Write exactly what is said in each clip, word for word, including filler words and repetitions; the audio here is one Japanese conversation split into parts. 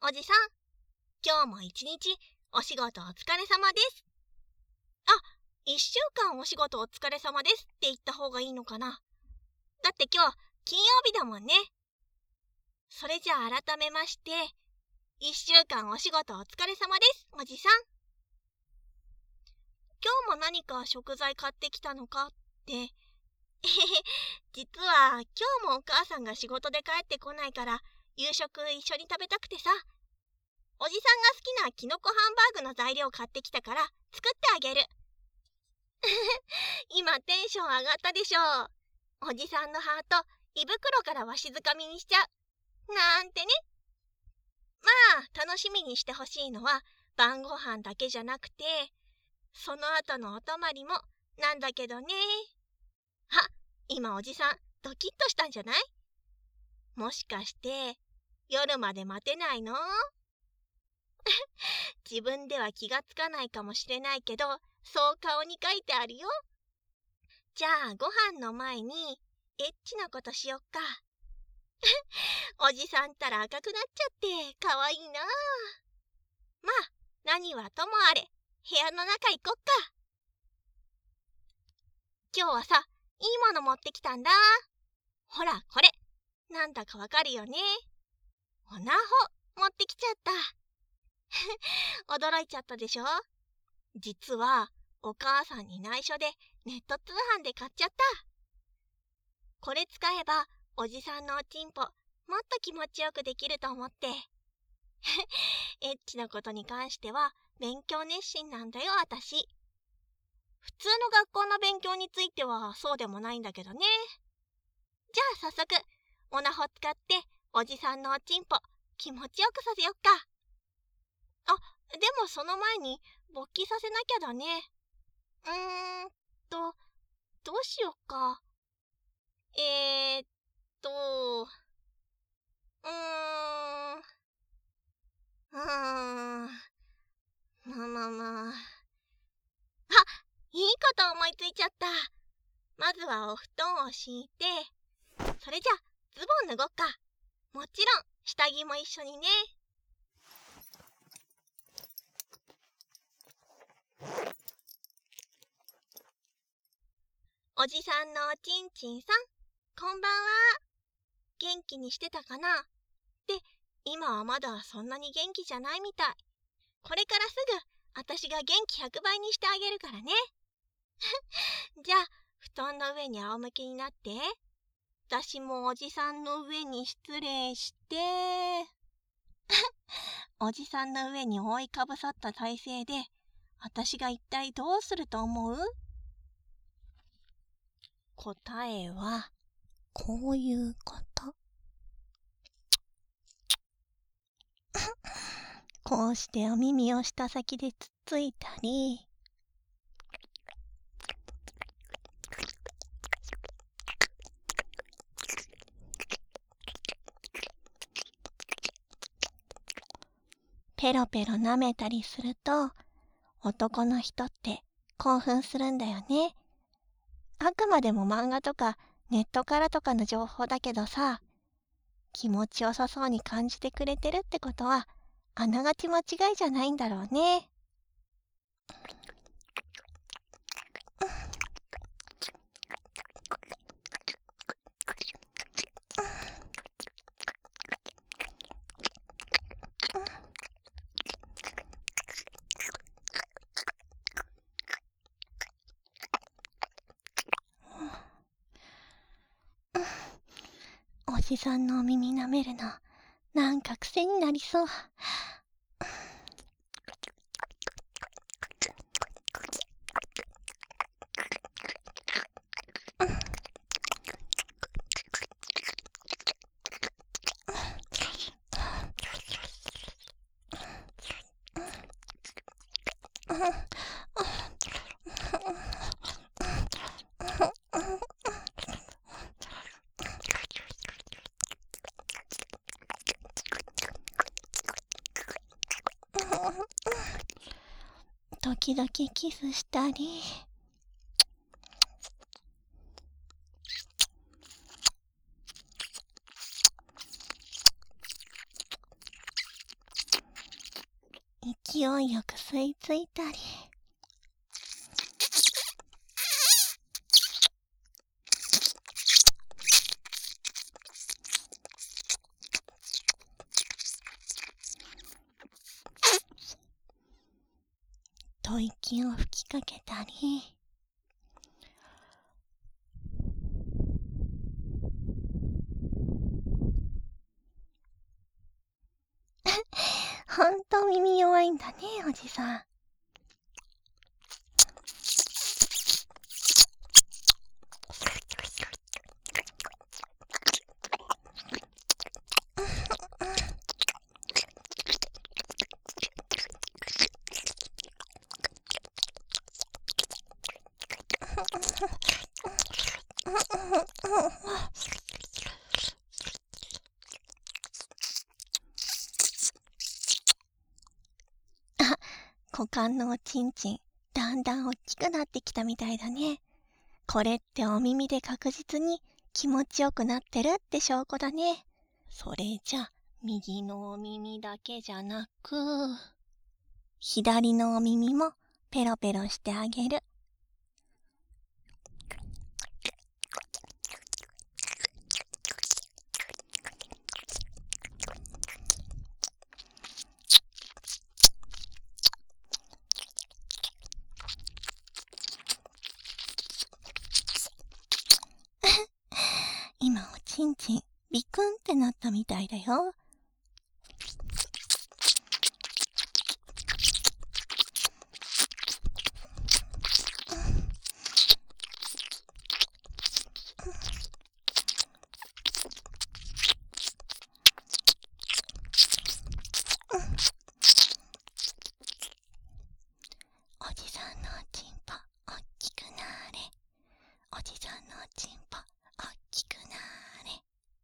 おじさん、今日も一日お仕事お疲れ様です。あ、一週間お仕事お疲れ様ですって言った方がいいのかな。だって今日金曜日だもんね。それじゃあ改めまして、一週間お仕事お疲れ様です、おじさん。今日も何か食材買ってきたのかって。実は今日もお母さんが仕事で帰ってこないから夕食一緒に食べたくてさ、おじさんが好きなきのこハンバーグの材料買ってきたから作ってあげる。今テンション上がったでしょう。おじさんのハート胃袋からわしづかみにしちゃうなんてね。まあ楽しみにしてほしいのは晩ご飯だけじゃなくて、その後のお泊まりもなんだけどね。あ、今おじさんドキッとしたんじゃない？もしかして夜まで待てないの？自分では気がつかないかもしれないけど、そう顔に書いてあるよ。じゃあご飯の前にエッチなことしよっか。おじさんったら赤くなっちゃってかわいいな。まあ何はともあれ部屋の中行こっか。今日はさ、いいもの持ってきたんだ。ほらこれ、なんだかわかるよね。オナホ持ってきちゃった。驚いちゃったでしょ。実はお母さんに内緒でネット通販で買っちゃった。これ使えばおじさんのおちんぽもっと気持ちよくできると思って。エッチなことに関しては勉強熱心なんだよ私。普通の学校の勉強についてはそうでもないんだけどね。じゃあ早速オナホ使っておじさんのおちんぽ気持ちよくさせよっか。あ、でもその前に勃起させなきゃだね。うーんと、どうしよっか。えーっと、うーん、うーん、まあまあまあ。あ、いいこと思いついちゃった。まずはお布団を敷いて、それじゃあズボン脱ごっか。もちろん下着も一緒にね。おじさんのおちんちんさん、こんばんは。元気にしてたかな？で、今はまだそんなに元気じゃないみたい。これからすぐ私が元気ひゃくばいにしてあげるからね。じゃあ布団の上に仰向けになって、私もおじさんの上に失礼しておじさんの上に覆いかぶさった体勢で、私が一体どうすると思う？答えはこういうこと。こうしてお耳を舌先でつっついたり、ペロペロ舐めたりすると、男の人って興奮するんだよね。あくまでも漫画とかネットからとかの情報だけどさ、気持ちよさそうに感じてくれてるってことは、あながち間違いじゃないんだろうね。おじさんのお耳舐めるの、なんか癖になりそう。時々キスしたり。 勢いよく吸い付いたり、と息を吹きかけたり、ほんと耳弱いんだね、おじさん。あ、股間のおちんちん、だんだん大きくなってきたみたいだね。これってお耳で確実に気持ちよくなってるって証拠だね。それじゃ、右のお耳だけじゃなく、左のお耳もペロペロしてあげる。今おちんちんビクンってなったみたいだよ。おじさんのおちんぽおっきくなーれ。おじさんのおちんぽおっきくなーれ。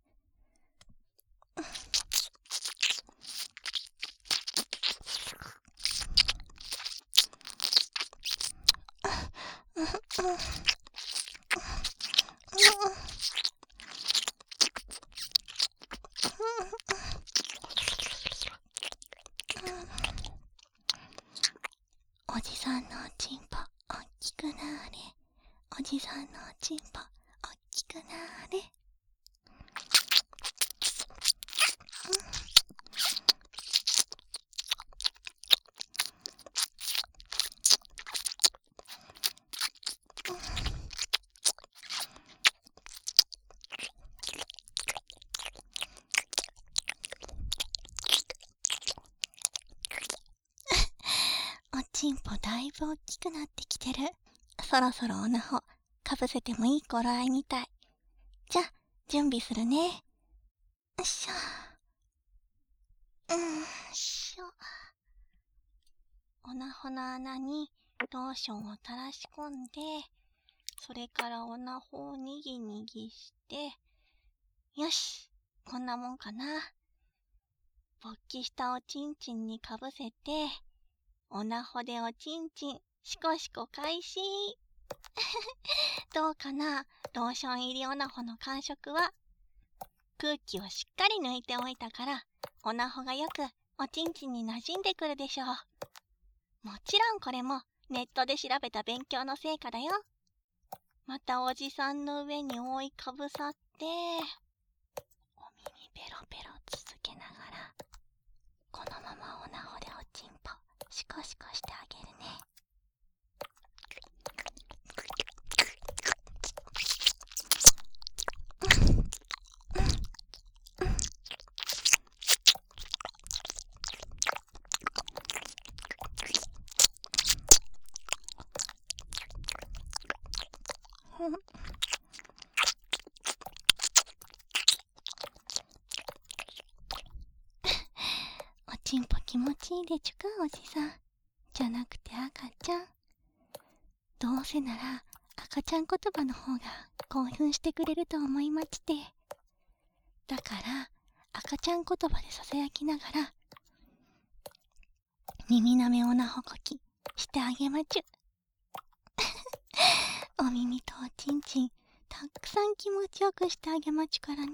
おじさんのおちんぽおっきくなーれ。おじさんのおちんぽおっきくなーれ。おちんぽだいぶ大きくなってきてる。そろそろおなほかぶせてもいい頃合いみたい。じゃあ準備するね。よいしょ。うんしょ。おなほの穴にローションを垂らし込んで、それからおなほをにぎにぎして、よし、こんなもんかな。勃起したおちんちんにかぶせて、おなほでおちんちんシコシコ開始。どうかな、ローション入りおなほの感触は。空気をしっかり抜いておいたから、おなほがよくおちんちんに馴染んでくるでしょう。もちろんこれもネットで調べた勉強の成果だよ。またおじさんの上に覆いかぶさって、お耳ペロペロ続けながら、このままおなほでおちんぽシコシコしてあげるね。おちんぽ気持ちいいでちゅか、おじさん。じゃなくて赤ちゃん。どうせなら赤ちゃん言葉の方が興奮してくれると思いまして。だから赤ちゃん言葉でささやきながら、耳なめおなほこきしてあげまちゅ。お耳とおちんちんたくさん気持ちよくしてあげまちゅからね。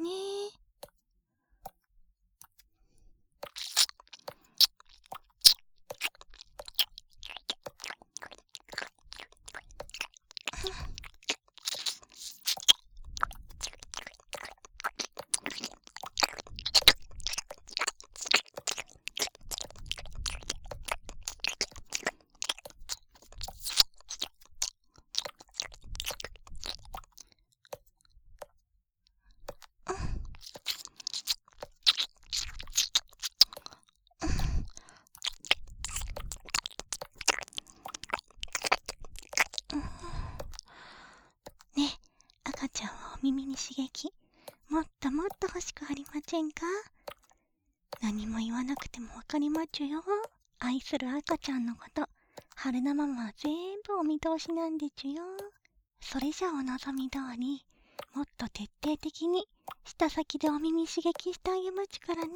に刺激、もっともっと欲しくありませんか？何も言わなくてもわかりまちゅよ。愛する赤ちゃんのこと、春菜ママは全部お見通しなんでちゅよ。それじゃお望み通り、もっと徹底的に舌先でお耳刺激してあげまちゅからね。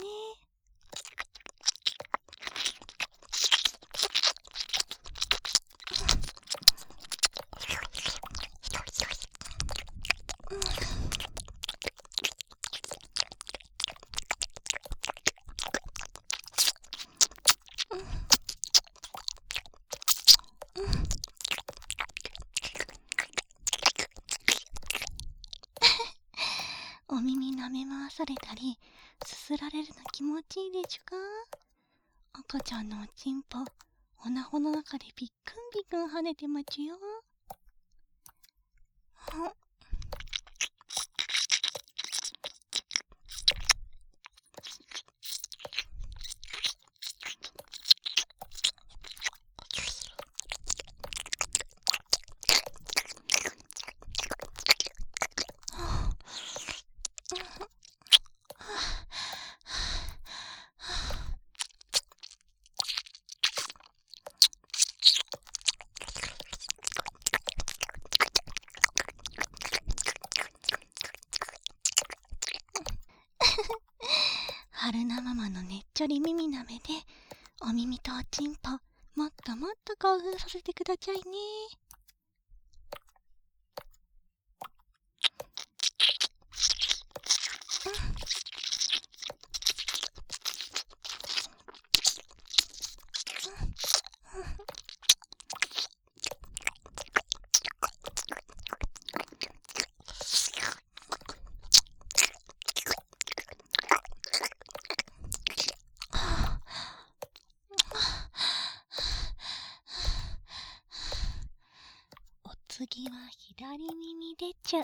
お耳舐め回されたり、すすられるの気持ちいいでちゅか？赤ちゃんのおちんぽ、おなほの中でびっくんびっくん跳ねてまちゅよ。春菜ママのねっちょり耳舐めで、お耳とおちんぽ、もっともっと興奮させてくださいね。お次は左耳でちゅ。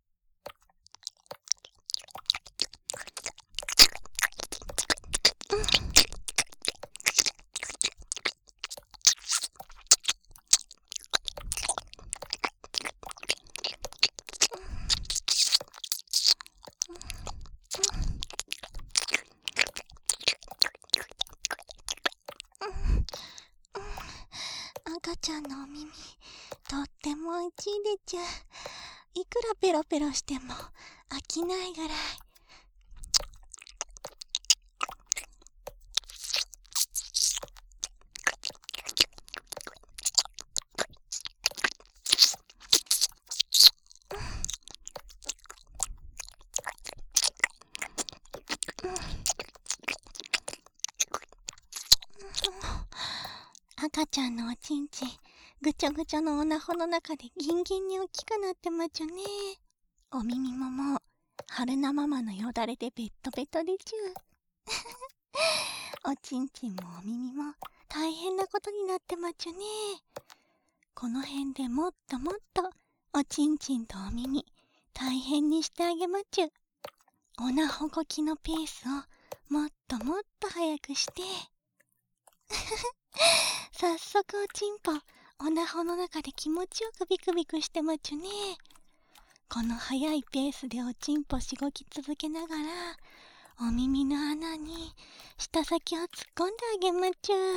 赤ちゃんのお耳、とってもおいしいでちゅ。いくらペロペロしても飽きないぐらい。赤ちゃんのおちんちん、ぐちょぐちょのおなほの中でギンギンに大きくなってまちゅね。お耳ももう、春菜ママのよだれでベットベトでちゅ。おちんちんもお耳も大変なことになってまちゅね。この辺でもっともっとおちんちんとお耳大変にしてあげまちゅ。おなほごきのペースをもっともっと速くして早速おちんぽ、おなほの中で気持ちよくビクビクしてまちゅね。この速いペースでおちんぽしごき続けながら、お耳の穴に舌先を突っ込んであげまちゅ。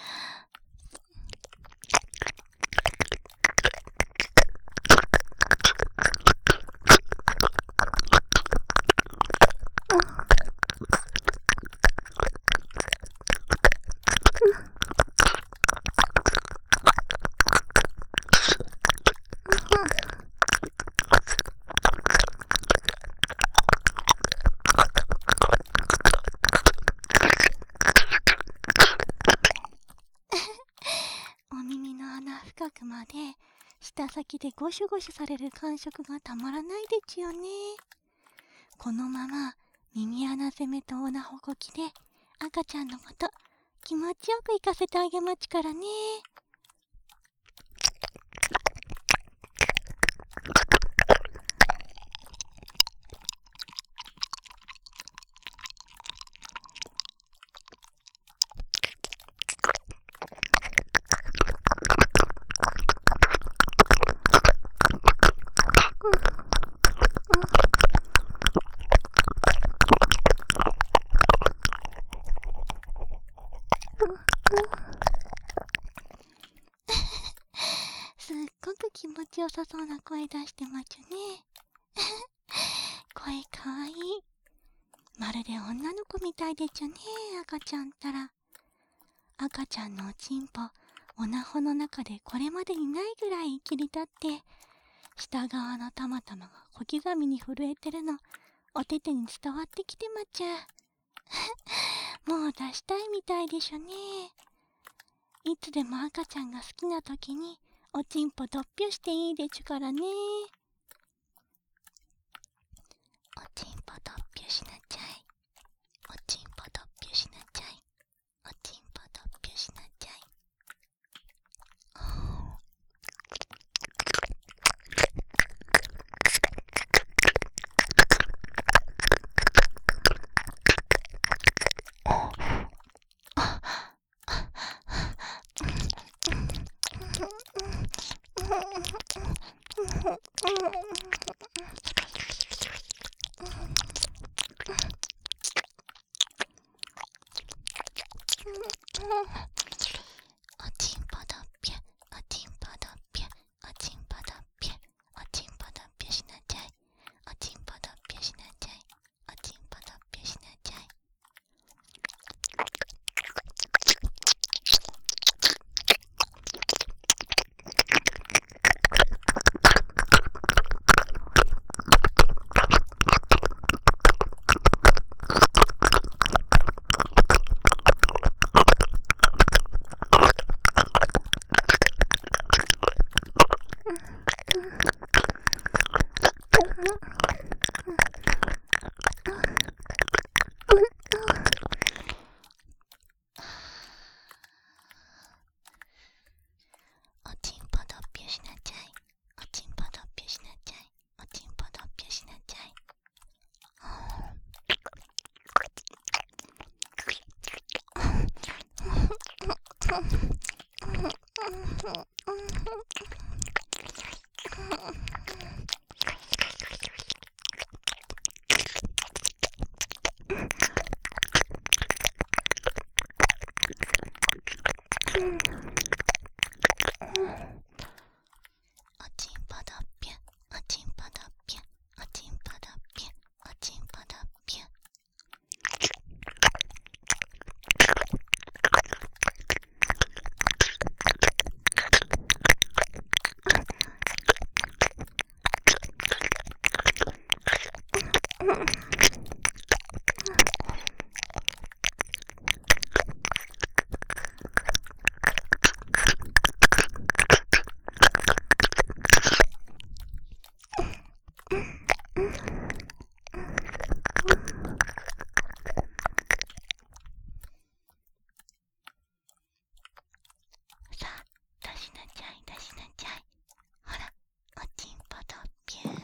深くまで舌先でゴシュゴシュされる感触がたまらないでちゅよね。このまま耳穴攻めとおなほごきで赤ちゃんのこと気持ちよくいかせてあげまちからね。 ちよさそうな声出してまちゅね。声かわいい。まるで女の子みたいでちゅね、赤ちゃんたら。赤ちゃんのおちんぽ、おなほの中でこれまでにないぐらい切り立って、下側のたまたまが小刻みに震えてるの、おててに伝わってきてまちゅ。もう出したいみたいでしょね。いつでも赤ちゃんが好きな時におちんぽどっぴょしていいでちゅからね。おちんぽどっぴょしなちゃい。おちんぽどっぴょしなちゃい。おちんぽどっぴょしなちゃい。おちんぽどっぴょ、おちんぽどっぴょ、おちんぽどっぴょ、おちんぽどっぴょしなちゃい。おちんぽどっぴょしなちゃい。おちんぽどっぴょしなちゃい。おちんぽどっぴょしなちゃい。おちんぽどっぴょしなちゃい。おちんぽどっぴょしなちゃい。おちんぽどっぴょ、おちんぽどっぴょ、おちんぽどっぴょ、おちんぽどっぴょ。さあ、出しなちゃい、出しなちゃい。ほら、おちんぽどっぴゅ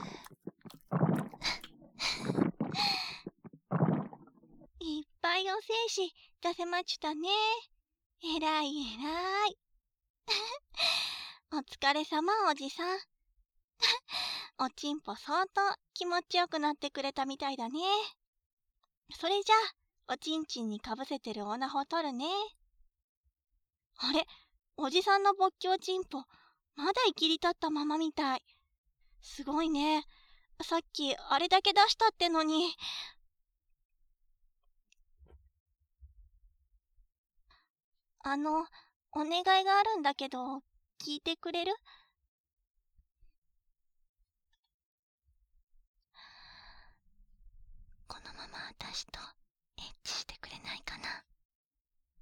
ー。いっぱいお精子出せまちゅたね。えらいえらい。お疲れさまおじさん。おちんぽ相当気持ちよくなってくれたみたいだね。それじゃあ、おちんちんにかぶせてるオナホ取るね。あれ、おじさんのぼっきょうちんぽ、まだいきり立ったままみたい。すごいね。さっきあれだけ出したってのに。あの、お願いがあるんだけど、聞いてくれる？このまま私と